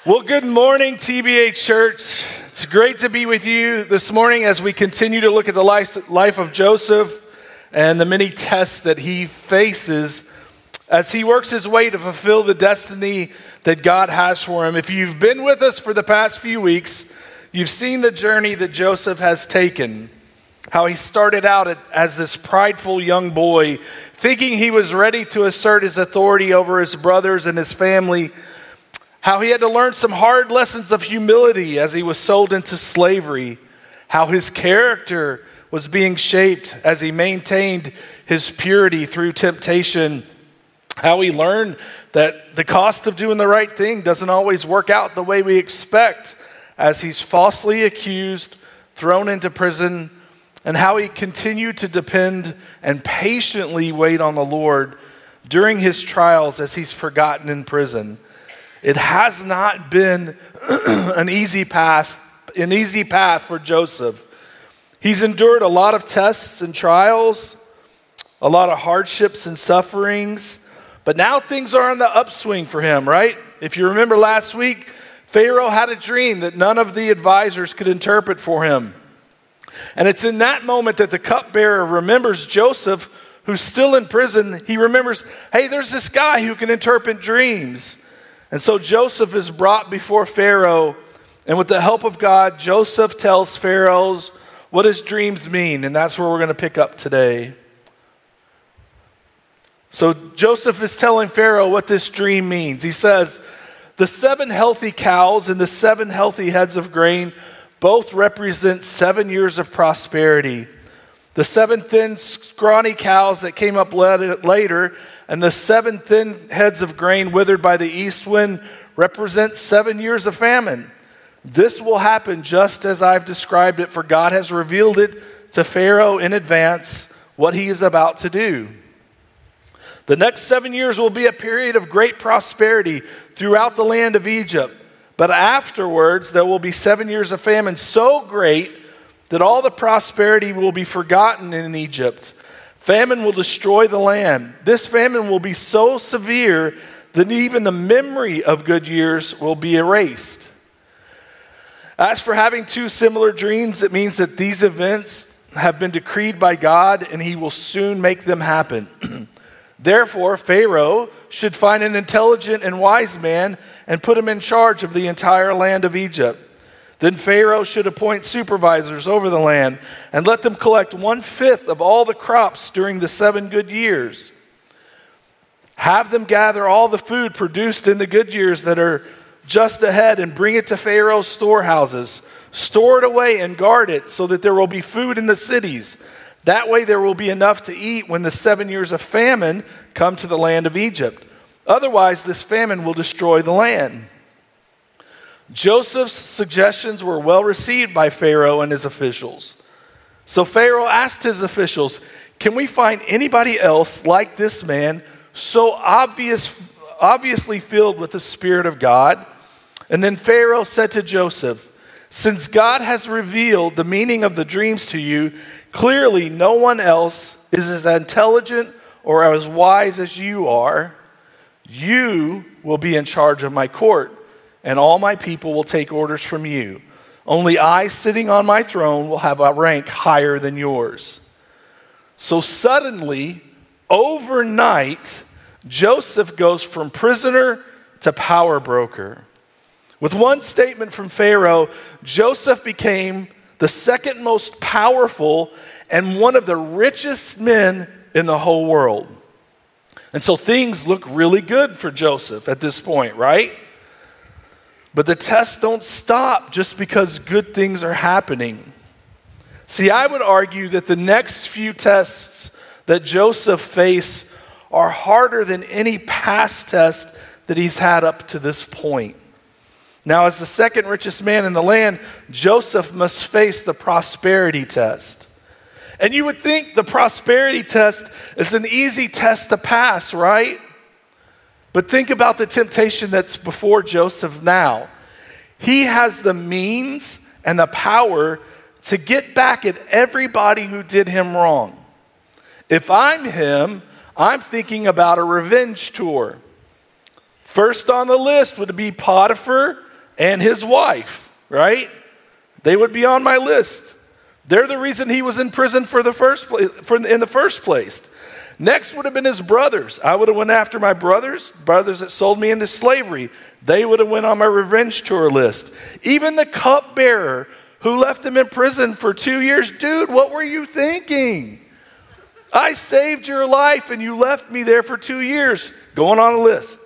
Well, good morning, TBA Church. It's great to be with you this morning as we continue to look at the life of Joseph and the many tests that he faces as he works his way to fulfill the destiny that God has for him. If you've been with us for the past few weeks, you've seen the journey that Joseph has taken, how he started out as this prideful young boy, thinking he was ready to assert his authority over his brothers and his family, how he had to learn some hard lessons of humility as he was sold into slavery, how his character was being shaped as he maintained his purity through temptation, how he learned that the cost of doing the right thing doesn't always work out the way we expect as he's falsely accused, thrown into prison, and how he continued to depend and patiently wait on the Lord during his trials as he's forgotten in prison. It has not been an easy path for Joseph. He's endured a lot of tests and trials, a lot of hardships and sufferings, but now things are on the upswing for him, right? If you remember last week, Pharaoh had a dream that none of the advisors could interpret for him. And it's in that moment that the cupbearer remembers Joseph, who's still in prison. He remembers, hey, there's this guy who can interpret dreams. And so Joseph is brought before Pharaoh, and with the help of God, Joseph tells Pharaoh what his dreams mean, and that's where we're going to pick up today. So Joseph is telling Pharaoh what this dream means. He says, the 7 healthy cows and the 7 healthy heads of grain both represent 7 years of prosperity. The 7 thin, scrawny cows that came up later and the 7 thin heads of grain withered by the east wind represent 7 years of famine. This will happen just as I've described it, for God has revealed it to Pharaoh in advance what he is about to do. The next 7 years will be a period of great prosperity throughout the land of Egypt. But afterwards, there will be 7 years of famine so great that all the prosperity will be forgotten in Egypt. Famine will destroy the land. This famine will be so severe that even the memory of good years will be erased. As for having 2 similar dreams, it means that these events have been decreed by God and he will soon make them happen. Therefore, Pharaoh should find an intelligent and wise man and put him in charge of the entire land of Egypt. Then Pharaoh should appoint supervisors over the land and let them collect 1/5 of all the crops during the 7 good years. Have them gather all the food produced in the good years that are just ahead and bring it to Pharaoh's storehouses. Store it away and guard it so that there will be food in the cities. That way there will be enough to eat when the 7 years of famine come to the land of Egypt. Otherwise, this famine will destroy the land. Joseph's suggestions were well received by Pharaoh and his officials. So Pharaoh asked his officials, can we find anybody else like this man, so obviously filled with the Spirit of God? And then Pharaoh said to Joseph, since God has revealed the meaning of the dreams to you, clearly no one else is as intelligent or as wise as you are. You will be in charge of my court, and all my people will take orders from you. Only I, sitting on my throne, will have a rank higher than yours. So suddenly, overnight, Joseph goes from prisoner to power broker. With one statement from Pharaoh, Joseph became the second most powerful and one of the richest men in the whole world. And so things look really good for Joseph at this point, right? But the tests don't stop just because good things are happening. See, I would argue that the next few tests that Joseph faced are harder than any past test that he's had up to this point. Now, as the second richest man in the land, Joseph must face the prosperity test. And you would think the prosperity test is an easy test to pass, right? But think about the temptation that's before Joseph now. He has the means and the power to get back at everybody who did him wrong. If I'm him, I'm thinking about a revenge tour. First on the list would be Potiphar, and his wife, right? They would be on my list. They're the reason he was in prison in the first place. Next would have been his brothers. I would have went after my brothers that sold me into slavery. They would have went on my revenge tour list. Even the cupbearer who left him in prison for 2 years. Dude, what were you thinking? I saved your life and you left me there for 2 years. Going on a list.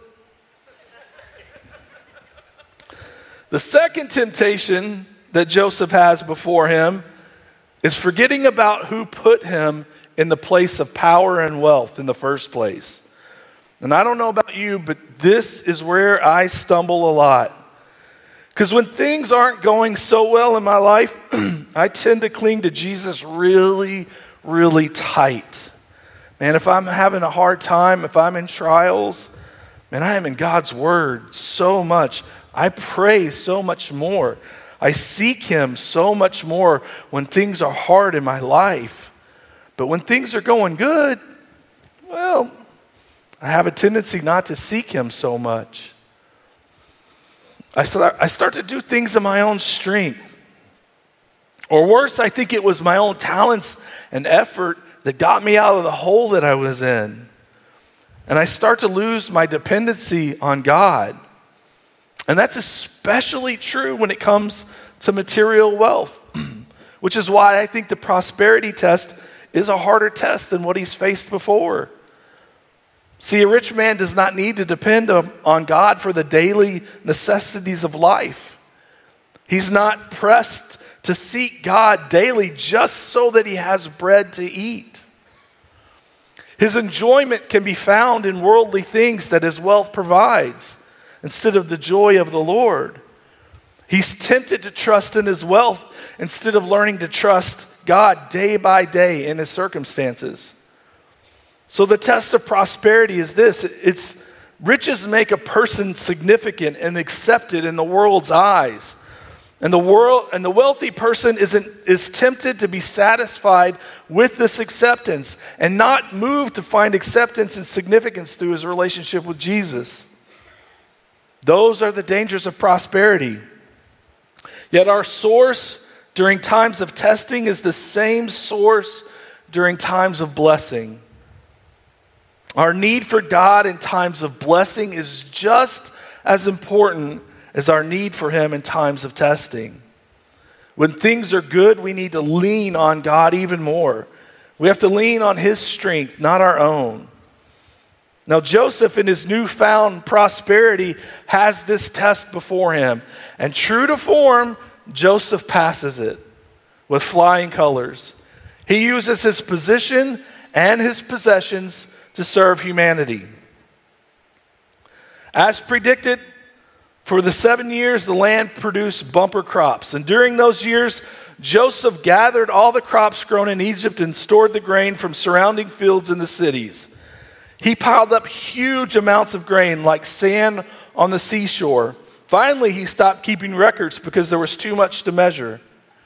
The second temptation that Joseph has before him is forgetting about who put him in the place of power and wealth in the first place. And I don't know about you, but this is where I stumble a lot. Because when things aren't going so well in my life, I tend to cling to Jesus really, really tight. Man, if I'm having a hard time, if I'm in trials, man, I am in God's word so much. I pray so much more. I seek him so much more when things are hard in my life. But when things are going good, well, I have a tendency not to seek him so much. I start to do things in my own strength. Or worse, I think it was my own talents and effort that got me out of the hole that I was in. And I start to lose my dependency on God. And that's especially true when it comes to material wealth, which is why I think the prosperity test is a harder test than what he's faced before. See, a rich man does not need to depend on God for the daily necessities of life. He's not pressed to seek God daily just so that he has bread to eat. His enjoyment can be found in worldly things that his wealth provides instead of the joy of the Lord. He's tempted to trust in his wealth instead of learning to trust God day by day in his circumstances. So the test of prosperity is this. It's riches make a person significant and accepted in the world's eyes. And the wealthy person is tempted to be satisfied with this acceptance and not moved to find acceptance and significance through his relationship with Jesus. Those are the dangers of prosperity. Yet our source during times of testing is the same source during times of blessing. Our need for God in times of blessing is just as important as our need for him in times of testing. When things are good, we need to lean on God even more. We have to lean on his strength, not our own. Now, Joseph, in his newfound prosperity, has this test before him. And true to form, Joseph passes it with flying colors. He uses his position and his possessions to serve humanity. As predicted, for the 7 years, the land produced bumper crops. And during those years, Joseph gathered all the crops grown in Egypt and stored the grain from surrounding fields in the cities. He piled up huge amounts of grain like sand on the seashore. Finally, he stopped keeping records because there was too much to measure.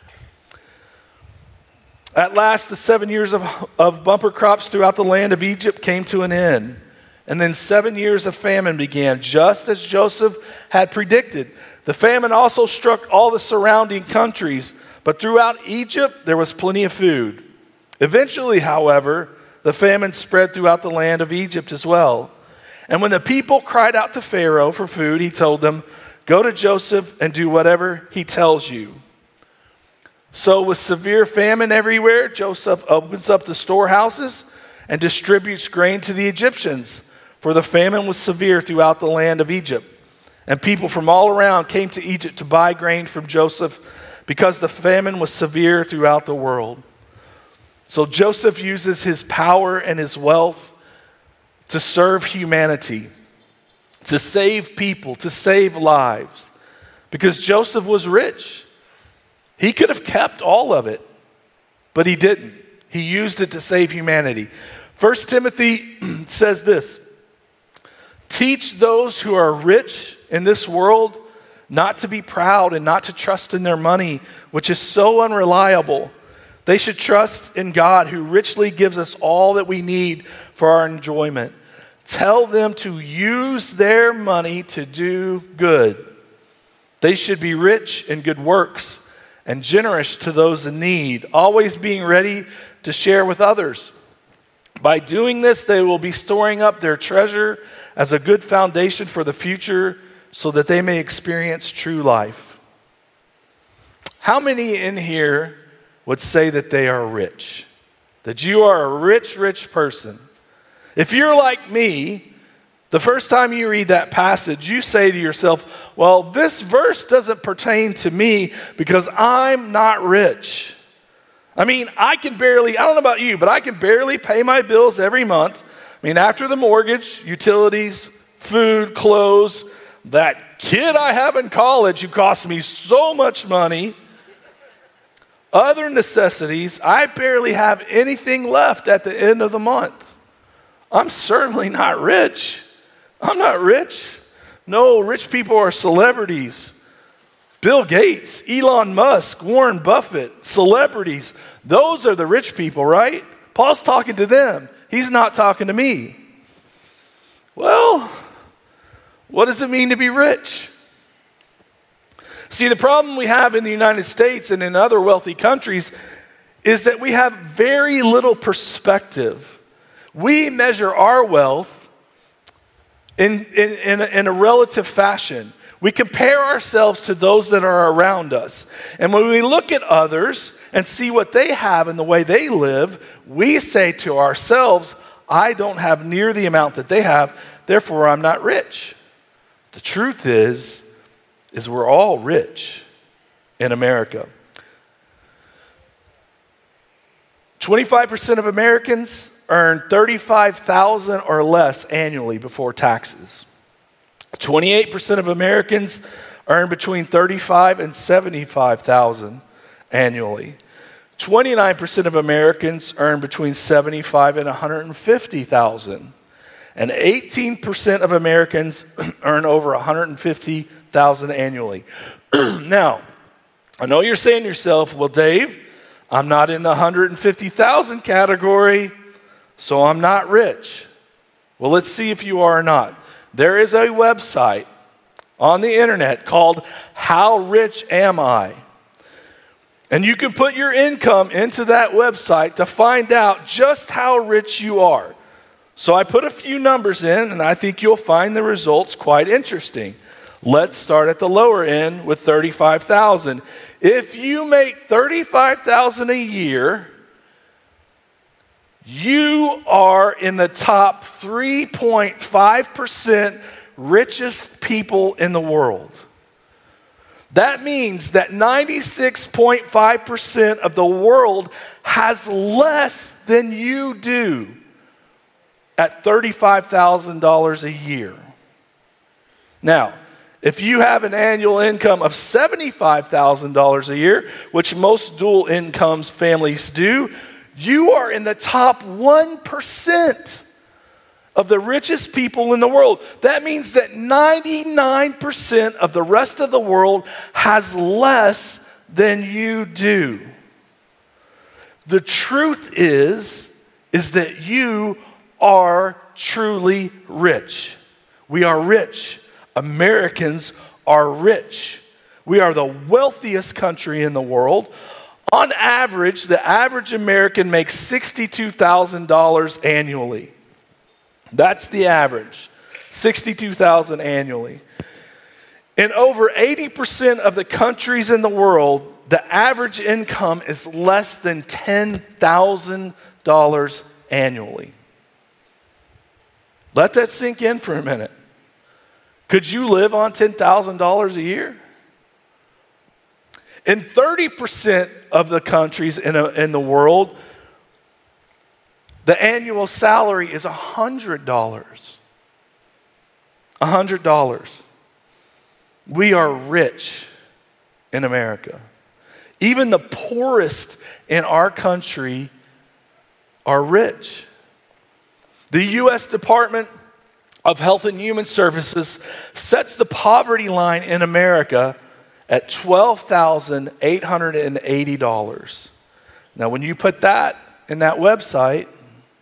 At last, the 7 years of bumper crops throughout the land of Egypt came to an end. And then 7 years of famine began, just as Joseph had predicted. The famine also struck all the surrounding countries, but throughout Egypt there was plenty of food. Eventually, however, the famine spread throughout the land of Egypt as well. And when the people cried out to Pharaoh for food, he told them, "Go to Joseph and do whatever he tells you." So with severe famine everywhere, Joseph opens up the storehouses and distributes grain to the Egyptians, for the famine was severe throughout the land of Egypt. And people from all around came to Egypt to buy grain from Joseph because the famine was severe throughout the world. So Joseph uses his power and his wealth to serve humanity, to save people, to save lives. Because Joseph was rich. He could have kept all of it, but he didn't. He used it to save humanity. 1 Timothy says this, "Teach those who are rich in this world not to be proud and not to trust in their money, which is so unreliable. They should trust in God, who richly gives us all that we need for our enjoyment. Tell them to use their money to do good, They should be rich in good works and generous to those in need, always being ready to share with others. By doing this, they will be storing up their treasure as a good foundation for the future so that they may experience true life. How many in here would say that they are rich? That you are a rich, rich person? If you're like me, the first time you read that passage, you say to yourself, well, this verse doesn't pertain to me because I'm not rich. I mean, I don't know about you, but I can barely pay my bills every month. I mean, after the mortgage, utilities, food, clothes, that kid I have in college who costs me so much money, other necessities, I barely have anything left at the end of the month. I'm certainly not rich. I'm not rich. No, rich people are celebrities. Bill Gates, Elon Musk, Warren Buffett, celebrities. Those are the rich people, right? Paul's talking to them. He's not talking to me. Well, what does it mean to be rich? See, the problem we have in the United States and in other wealthy countries is that we have very little perspective. We measure our wealth in a relative fashion. We compare ourselves to those that are around us. And when we look at others and see what they have and the way they live, we say to ourselves, I don't have near the amount that they have, therefore I'm not rich. The truth is we're all rich in America. 25% of Americans earn $35,000 or less annually before taxes. 28% of Americans earn between $35,000 and $75,000 annually. 29% of Americans earn between $75,000 and $150,000. And 18% of Americans earn over $150,000 annually. Now, I know you're saying to yourself, well, Dave, I'm not in the 150,000 category, so I'm not rich. Well, let's see if you are or not. There is a website on the internet called How Rich Am I? And you can put your income into that website to find out just how rich you are. So I put a few numbers in, and I think you'll find the results quite interesting. Let's start at the lower end with $35,000. If you make $35,000 a year, you are in the top 3.5% richest people in the world. That means that 96.5% of the world has less than you do at $35,000 a year. Now, if you have an annual income of $75,000 a year, which most dual incomes families do, you are in the top 1% of the richest people in the world. That means that 99% of the rest of the world has less than you do. The truth is that you are truly rich. We are rich. Americans are rich. We are the wealthiest country in the world. On average, the average American makes $62,000 annually. That's the average, $62,000 annually. In over 80% of the countries in the world, the average income is less than $10,000 annually. Let that sink in for a minute. Could you live on $10,000 a year? In 30% of the countries in the world, the annual salary is $100. $100. We are rich in America. Even the poorest in our country are rich. The U.S. Department of Health and Human Services sets the poverty line in America at $12,880. Now, when you put that in that website,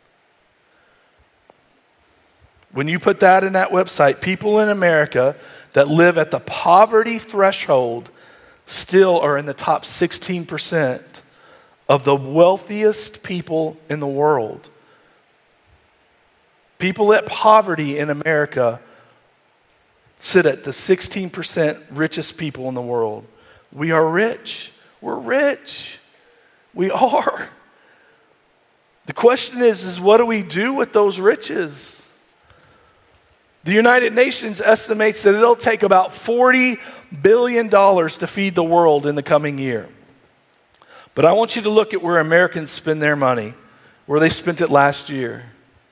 people in America, that live at the poverty threshold still are in the top 16% of the wealthiest people in the world. People at poverty in America sit at the 16% richest people in the world. We are rich. We're rich. We are. The question is what do we do with those riches? The United Nations estimates that it'll take about $40 billion to feed the world in the coming year. But I want you to look at where Americans spend their money, where they spent it last year.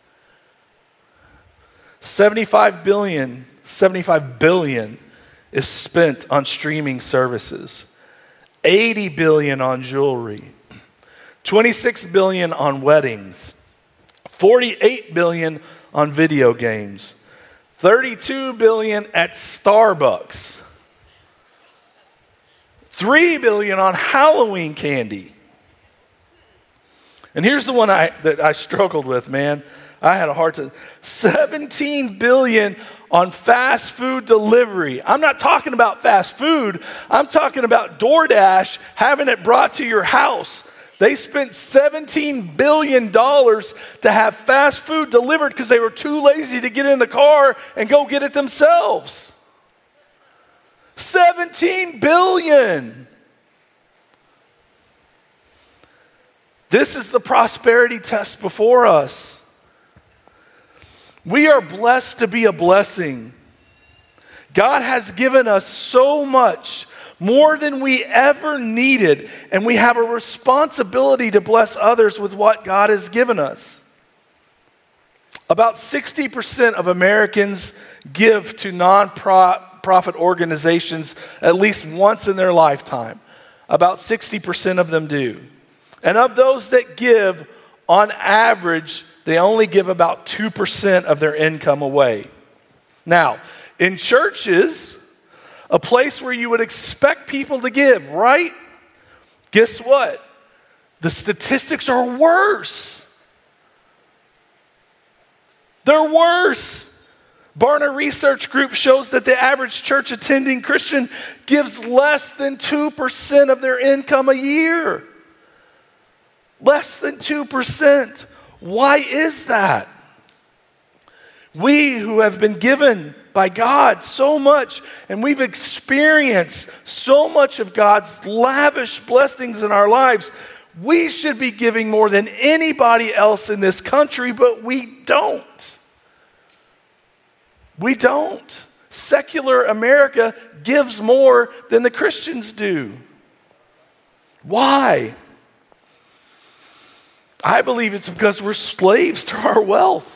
$75 billion is spent on streaming services. $80 billion on jewelry. $26 billion on weddings. $48 billion on video games. $32 billion at Starbucks. $3 billion on Halloween candy. And here's the one that I struggled with, man. I had a hard time. $17 billion on fast food delivery. I'm not talking about fast food. I'm talking about DoorDash having it brought to your house. They spent $17 billion to have fast food delivered because they were too lazy to get in the car and go get it themselves. $17 billion. This is the prosperity test before us. We are blessed to be a blessing. God has given us so much, more than we ever needed, and we have a responsibility to bless others with what God has given us. About 60% of Americans give to nonprofit organizations at least once in their lifetime. About 60% of them do. And of those that give, on average, they only give about 2% of their income away. Now, in churches, a place where you would expect people to give, right? Guess what? The statistics are worse. They're worse. Barna Research Group shows that the average church attending Christian gives less than 2% of their income a year. Less than 2%. Why is that? We who have been given by God so much, and we've experienced so much of God's lavish blessings in our lives, we should be giving more than anybody else in this country, but we don't. We don't. Secular America gives more than the Christians do. Why? I believe it's because we're slaves to our wealth.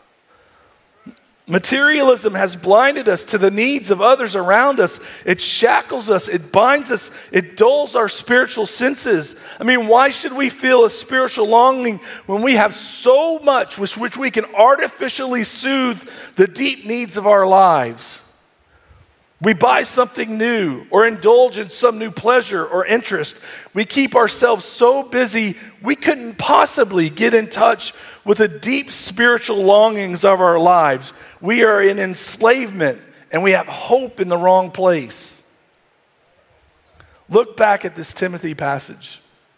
Materialism has blinded us to the needs of others around us. It shackles us. It binds us. It dulls our spiritual senses. I mean, why should we feel a spiritual longing when we have so much with which we can artificially soothe the deep needs of our lives? We buy something new or indulge in some new pleasure or interest. We keep ourselves so busy we couldn't possibly get in touch with the deep spiritual longings of our lives. We are in enslavement and we have hope in the wrong place. Look back at this Timothy passage.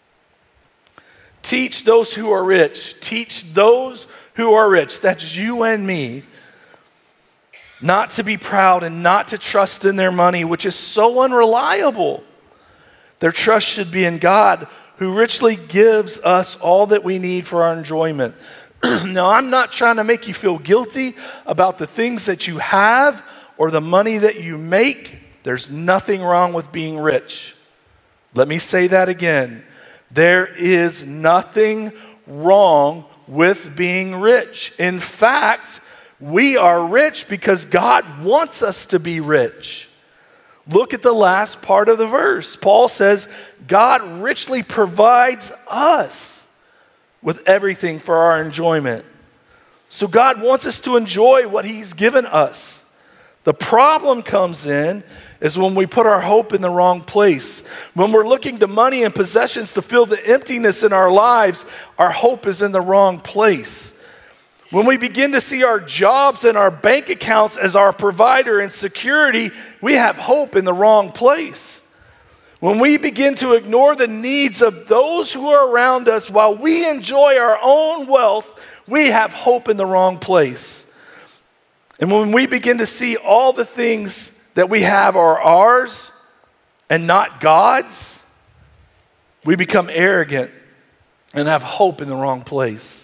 Teach those who are rich. Teach those who are rich. That's you and me. Not to be proud and not to trust in their money, which is so unreliable. Their trust should be in God, who richly gives us all that we need for our enjoyment. Now, I'm not trying to make you feel guilty about the things that you have or the money that you make. There's nothing wrong with being rich. Let me say that again. There is nothing wrong with being rich. In fact, we are rich because God wants us to be rich. Look at the last part of the verse. Paul says, God richly provides us with everything for our enjoyment. So God wants us to enjoy what He's given us. The problem comes in is when we put our hope in the wrong place. When we're looking to money and possessions to fill the emptiness in our lives, our hope is in the wrong place. When we begin to see our jobs and our bank accounts as our provider and security, we have hope in the wrong place. When we begin to ignore the needs of those who are around us while we enjoy our own wealth, we have hope in the wrong place. And when we begin to see all the things that we have are ours and not God's, we become arrogant and have hope in the wrong place.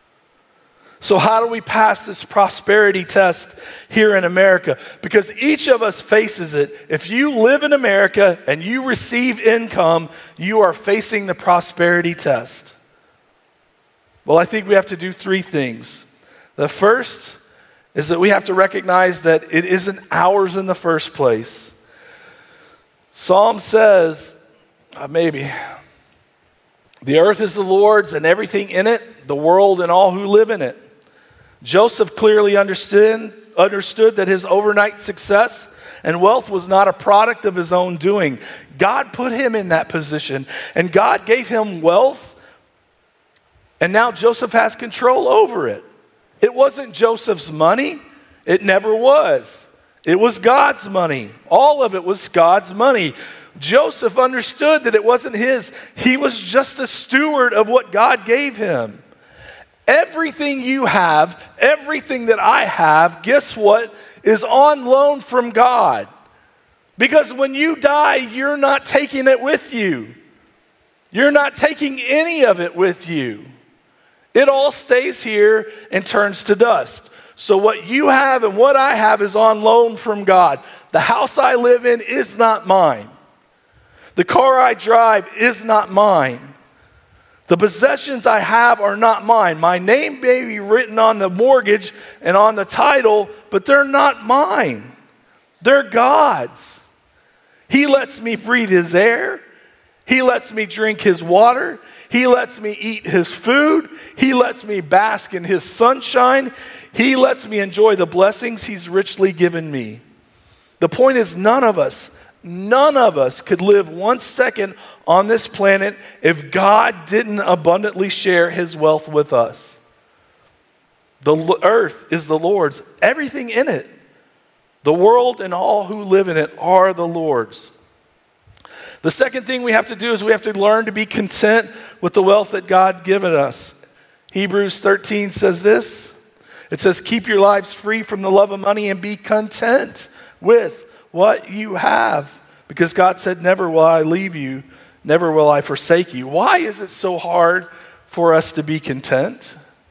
So how do we pass this prosperity test here in America? Because each of us faces it. If you live in America and you receive income, you are facing the prosperity test. Well, I think we have to do three things. The first is that we have to recognize that it isn't ours in the first place. Psalm says, maybe, the earth is the Lord's and everything in it, the world and all who live in it. Joseph clearly understood that his overnight success and wealth was not a product of his own doing. God put him in that position, and God gave him wealth, and now Joseph has control over it. It wasn't Joseph's money. It never was. It was God's money. All of it was God's money. Joseph understood that it wasn't his. He was just a steward of what God gave him. Everything you have, everything that I have, guess what, is on loan from God. Because when you die, you're not taking it with you. You're not taking any of it with you. It all stays here and turns to dust. So what you have and what I have is on loan from God. The house I live in is not mine. The car I drive is not mine. The possessions I have are not mine. My name may be written on the mortgage and on the title, but they're not mine. They're God's. He lets me breathe his air. He lets me drink his water. He lets me eat his food. He lets me bask in his sunshine. He lets me enjoy the blessings he's richly given me. The point is, none of us could live 1 second on this planet if God didn't abundantly share his wealth with us. The earth is the Lord's, everything in it. The world and all who live in it are the Lord's. The second thing we have to do is we have to learn to be content with the wealth that God's given us. Hebrews 13 says this. It says, keep your lives free from the love of money and be content with what you have. Because God said, never will I leave you, never will I forsake you. Why is it so hard for us to be content?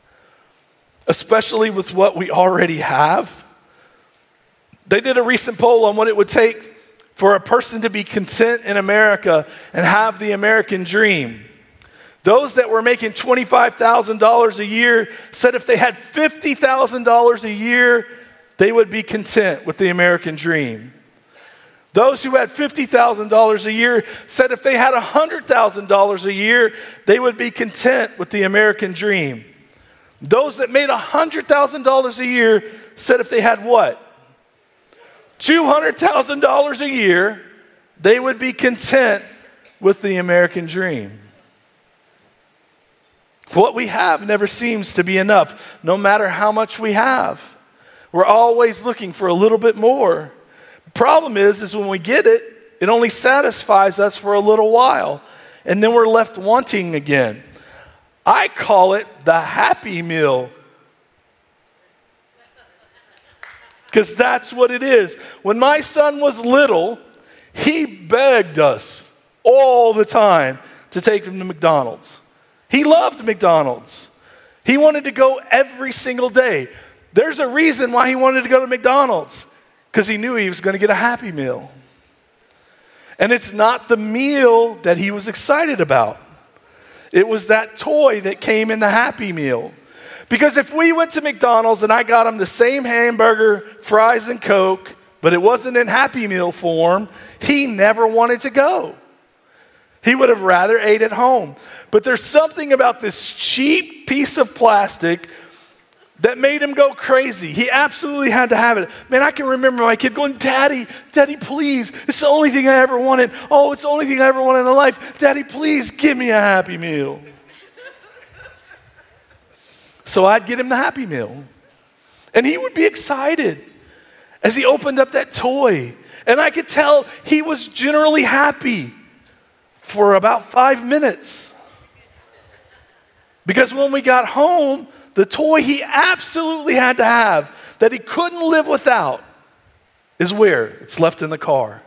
Especially with what we already have. They did a recent poll on what it would take for a person to be content in America and have the American dream. Those that were making $25,000 a year said if they had $50,000 a year, they would be content with the American dream. Those who had $50,000 a year said if they had $100,000 a year, they would be content with the American dream. Those that made $100,000 a year said if they had what? $200,000 a year, they would be content with the American dream. What we have never seems to be enough, no matter how much we have. We're always looking for a little bit more. The problem is when we get it, it only satisfies us for a little while, and then we're left wanting again. I call it the Happy Meal. Because that's what it is. When my son was little, he begged us all the time to take him to McDonald's. He loved McDonald's. He wanted to go every single day. There's a reason why he wanted to go to McDonald's. Because he knew he was going to get a Happy Meal. And it's not the meal that he was excited about. It was that toy that came in the Happy Meal. Because if we went to McDonald's and I got him the same hamburger, fries, and Coke, but it wasn't in Happy Meal form, he never wanted to go. He would have rather ate at home. But there's something about this cheap piece of plastic that made him go crazy. He absolutely had to have it. Man, I can remember my kid going, Daddy, please. It's the only thing I ever wanted. Oh, it's the only thing I ever wanted in life. Daddy, please give me a Happy Meal. So I'd get him the Happy Meal. And he would be excited as he opened up that toy. And I could tell he was generally happy for about 5 minutes. Because when we got home, the toy he absolutely had to have, that he couldn't live without, is where? It's left in the car.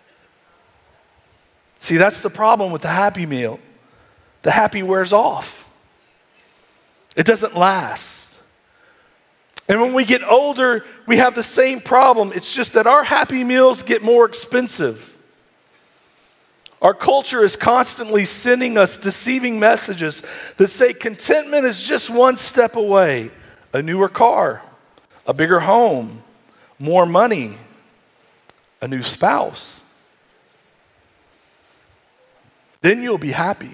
See, that's the problem with the Happy Meal. The happy wears off. It doesn't last. And when we get older, we have the same problem. It's just that our Happy Meals get more expensive. Our culture is constantly sending us deceiving messages that say contentment is just one step away. A newer car, a bigger home, more money, a new spouse. Then you'll be happy.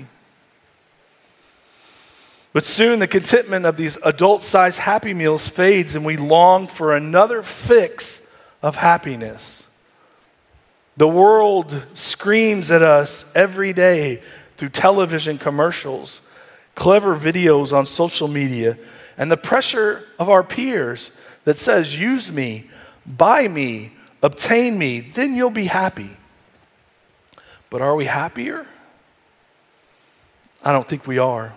But soon the contentment of these adult-sized Happy Meals fades and we long for another fix of happiness. The world screams at us every day through television commercials, clever videos on social media, and the pressure of our peers that says, use me, buy me, obtain me, then you'll be happy. But are we happier? I don't think we are.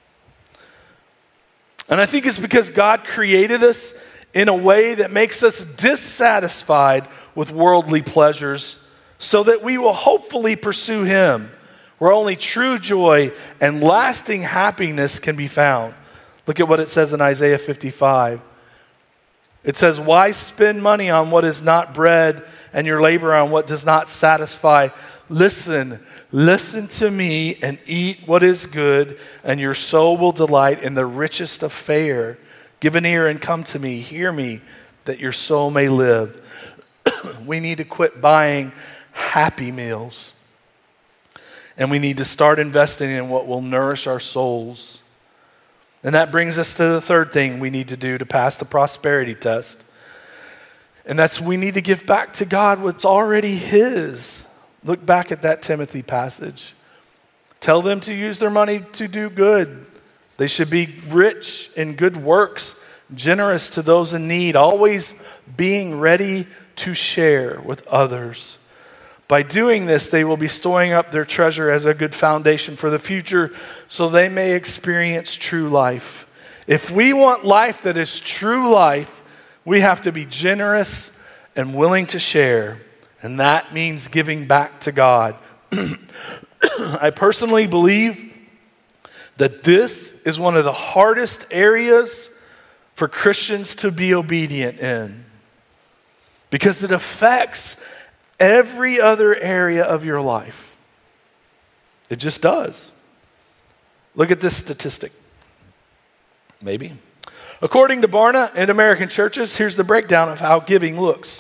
And I think it's because God created us in a way that makes us dissatisfied with worldly pleasures so that we will hopefully pursue Him, where only true joy and lasting happiness can be found. Look at what it says in Isaiah 55. It says, why spend money on what is not bread and your labor on what does not satisfy? Listen to me and eat what is good, and your soul will delight in the richest of fare. Give an ear and come to me. Hear me, that your soul may live. We need to quit buying Happy Meals. And we need to start investing in what will nourish our souls. And that brings us to the third thing we need to do to pass the prosperity test. And that's we need to give back to God what's already His. Look back at that Timothy passage. Tell them to use their money to do good. They should be rich in good works, generous to those in need, always being ready to share with others. By doing this, they will be storing up their treasure as a good foundation for the future so they may experience true life. If we want life that is true life, we have to be generous and willing to share. And that means giving back to God. I personally believe that this is one of the hardest areas for Christians to be obedient in, because it affects every other area of your life. It just does. Look at this statistic. Maybe. According to Barna in American churches, here's the breakdown of how giving looks.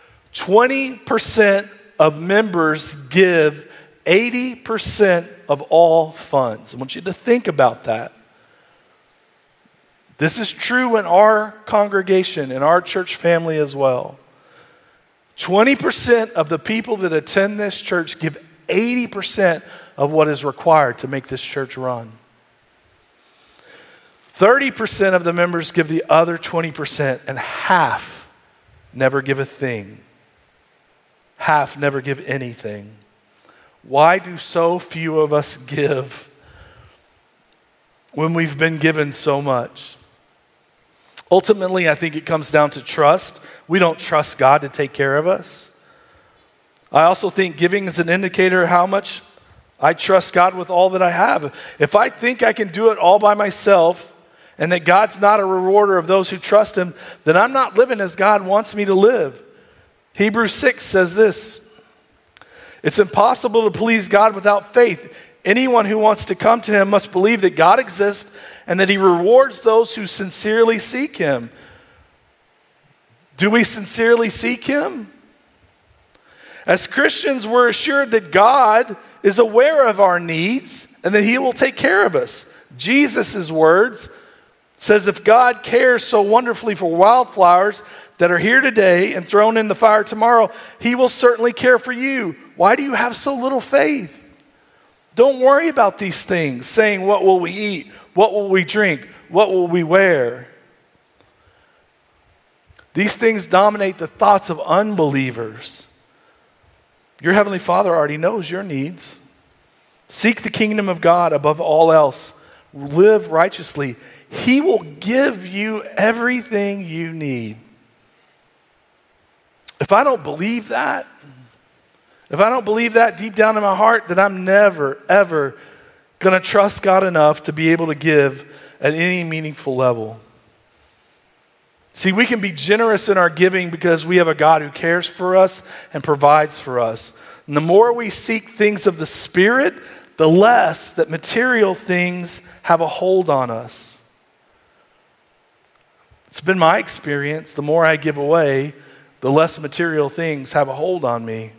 20% of members give 80% of all funds. I want you to think about that. This is true in our congregation, in our church family as well. 20% of the people that attend this church give 80% of what is required to make this church run. 30% of the members give the other 20%, and half never give a thing. Half never give anything. Why do so few of us give when we've been given so much? Ultimately, I think it comes down to trust. We don't trust God to take care of us. I also think giving is an indicator of how much I trust God with all that I have. If I think I can do it all by myself and that God's not a rewarder of those who trust Him, then I'm not living as God wants me to live. Hebrews 6 says this: it's impossible to please God without faith. Anyone who wants to come to Him must believe that God exists and that He rewards those who sincerely seek Him. Do we sincerely seek Him? As Christians, we're assured that God is aware of our needs and that He will take care of us. Jesus' words says, if God cares so wonderfully for wildflowers that are here today and thrown in the fire tomorrow, He will certainly care for you. Why do you have so little faith? Don't worry about these things, saying, what will we eat? What will we drink? What will we wear? These things dominate the thoughts of unbelievers. Your Heavenly Father already knows your needs. Seek the kingdom of God above all else. Live righteously. He will give you everything you need. If I don't believe that deep down in my heart, then I'm never, ever going to trust God enough to be able to give at any meaningful level. See, we can be generous in our giving because we have a God who cares for us and provides for us. And the more we seek things of the Spirit, the less that material things have a hold on us. It's been my experience, the more I give away, the less material things have a hold on me.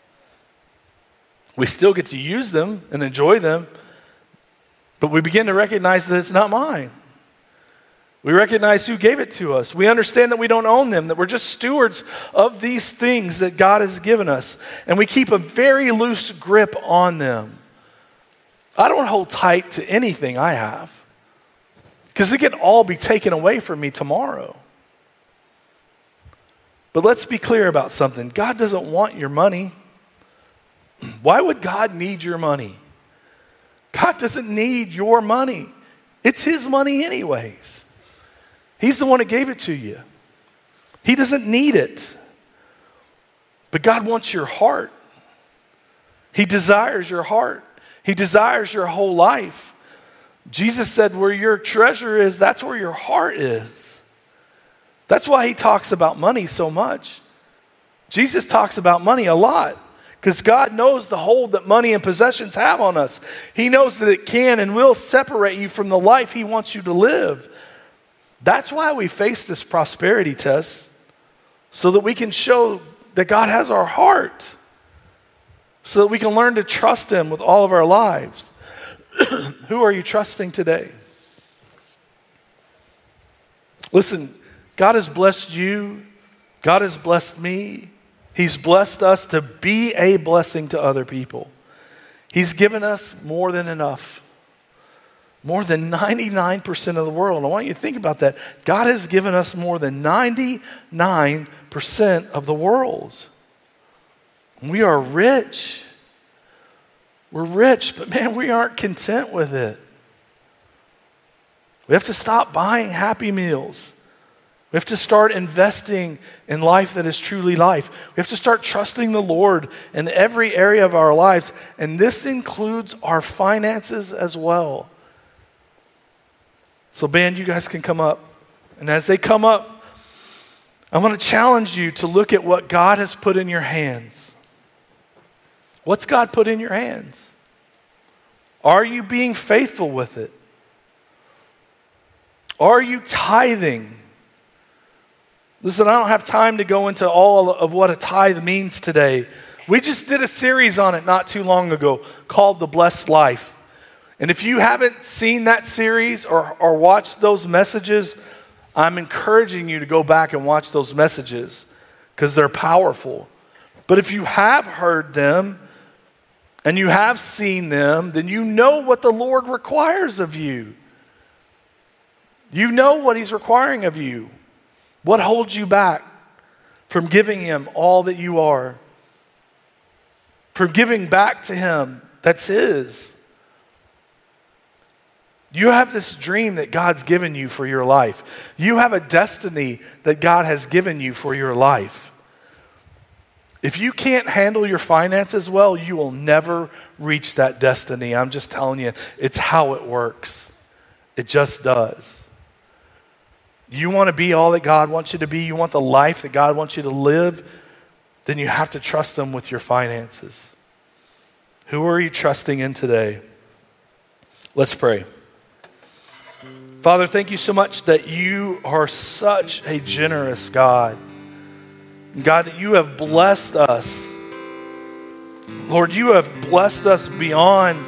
We still get to use them and enjoy them, but we begin to recognize that it's not mine. We recognize who gave it to us. We understand that we don't own them, that we're just stewards of these things that God has given us. And we keep a very loose grip on them. I don't hold tight to anything I have, because it can all be taken away from me tomorrow. But let's be clear about something. God doesn't want your money. Why would God need your money? God doesn't need your money. It's His money anyways. He's the one who gave it to you. He doesn't need it. But God wants your heart. He desires your heart. He desires your whole life. Jesus said, where your treasure is, that's where your heart is. That's why He talks about money so much. Jesus talks about money a lot, because God knows the hold that money and possessions have on us. He knows that it can and will separate you from the life He wants you to live. That's why we face this prosperity test, so that we can show that God has our heart, so that we can learn to trust Him with all of our lives. Who are you trusting today? Listen, God has blessed you. God has blessed me. He's blessed us to be a blessing to other people. He's given us more than enough. More than 99% of the world. And I want you to think about that. God has given us more than 99% of the world. We are rich. We're rich, but man, we aren't content with it. We have to stop buying Happy Meals. We have to start investing in life that is truly life. We have to start trusting the Lord in every area of our lives, and this includes our finances as well. So band, you guys can come up. And as they come up, I want to challenge you to look at what God has put in your hands. What's God put in your hands? Are you being faithful with it? Are you tithing? Listen, I don't have time to go into all of what a tithe means today. We just did a series on it not too long ago called The Blessed Life. And if you haven't seen that series or watched those messages, I'm encouraging you to go back and watch those messages, because they're powerful. But if you have heard them and you have seen them, then you know what the Lord requires of you. You know what He's requiring of you. What holds you back from giving Him all that you are? From giving back to Him that's His. You have this dream that God's given you for your life. You have a destiny that God has given you for your life. If you can't handle your finances well, you will never reach that destiny. I'm just telling you, it's how it works. It just does. You want to be all that God wants you to be, you want the life that God wants you to live, then you have to trust Him with your finances. Who are you trusting in today? Let's pray. Father, thank you so much that you are such a generous God. God, that you have blessed us. Lord, you have blessed us beyond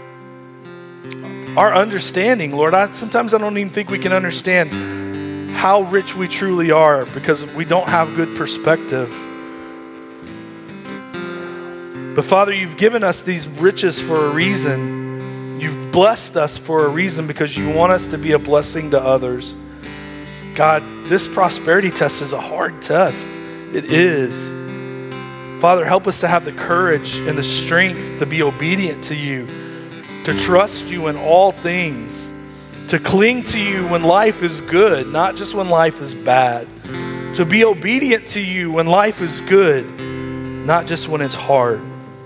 our understanding. Lord, sometimes I don't even think we can understand how rich we truly are, because we don't have good perspective. But Father, you've given us these riches for a reason. You've blessed us for a reason because you want us to be a blessing to others. God, this prosperity test is a hard test. It is. Father, help us to have the courage and the strength to be obedient to you, to trust you in all things, to cling to you when life is good, not just when life is bad, to be obedient to you when life is good, not just when it's hard.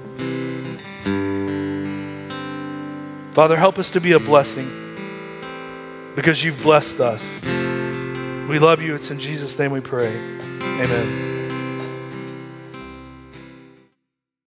Father, help us to be a blessing because you've blessed us. We love you. It's in Jesus' name we pray. Amen.